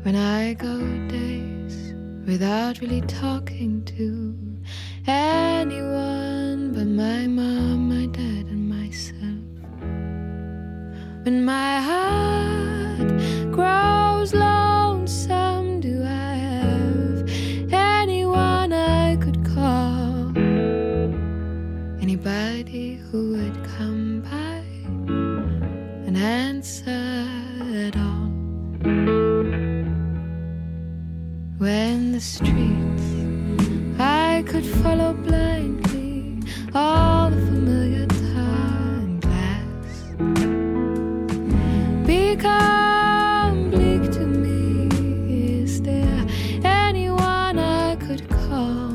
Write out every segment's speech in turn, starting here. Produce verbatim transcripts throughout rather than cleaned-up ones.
when I go days without really talking to anyone but my mom, my dad, and myself. When my heart grows lonesome, do I have anyone I could call? Anybody who would come by and answer at all? When the streets I could follow blindly, all the familiar tar and glass become bleak to me. Is there anyone I could call?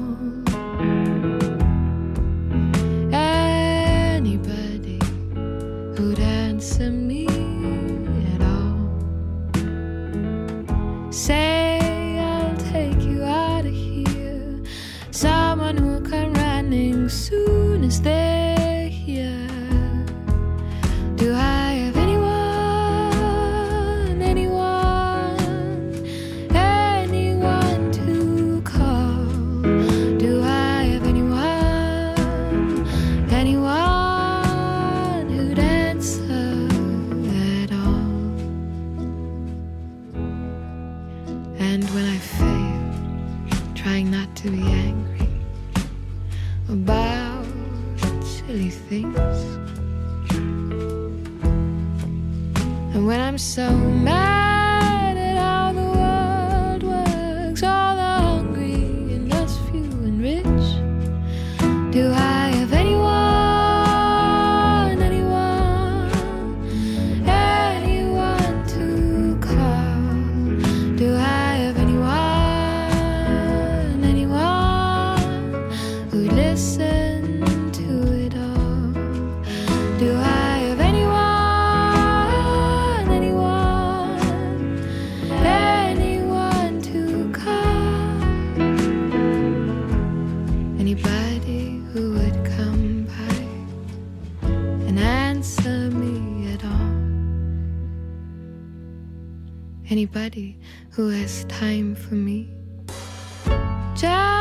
Anybody who'd answer me at all? Say I'll take you out of here. Someone who'll come running soon as they're here. Do I have anyone, anyone, anyone to call? Do I have anyone, anyone who'd answer at all? And when I fail, trying not to be angry about silly things, and when I'm so mad at how the world works, all the hungry and us few and rich, do I have anyone, anyone, anyone to call? Do I have anyone, anyone who'd listen to it all? Do I have anyone, anyone, anyone to call? Anybody who would come by and answer me at all? Anybody who has time for me? Just